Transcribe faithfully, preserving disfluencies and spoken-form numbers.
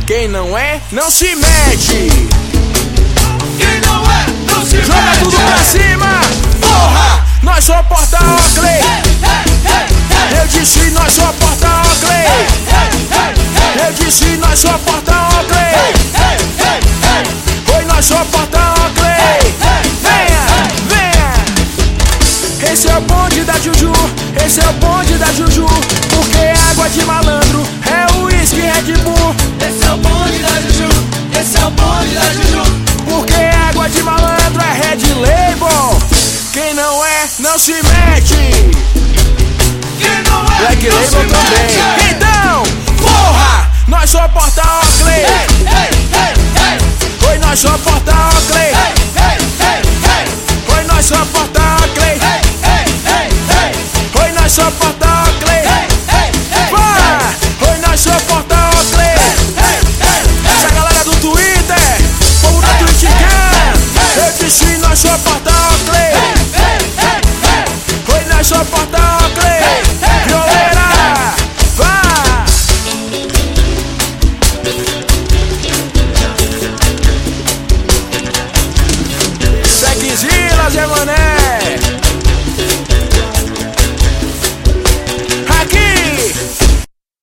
Quem não é, não se mete. Quem não é, não se Joga mete. tudo pra cima. Porra, nós só porta Oakley. Eu disse nós só porta Oakley. Eu disse nós só porta Oakley. Oi, nós só porta Oakley. Venha, venha. Esse é o bonde da Juju. Esse é o bonde da Juju. Porque é água de malandro, é o uísque Red Bull. Esse é o bonde da Juju. Esse é o bonde da Juju. Porque é água de malandro, é Red Label. Quem não é, não se mete. Quem não é, Black não se Label também. mete. Então, porra, nós só porta Oakley. Ei, ei, ei, ei. Oi, nós só porta Oakley. Ei, ei, ei, ei. Oi, nós só porta Oakley. Ei, ei, ei, ei. Oi, nós só porta Oakley. Ei, ei, ei. Vai! Oi, nós só porta Oakley. Essa galera do Twitter, povo da Twitch quer. Eu disse nós só porta Oakley. Oi, nós só porta Oakley. Violeira, vá! Sequizila, Zé Mané.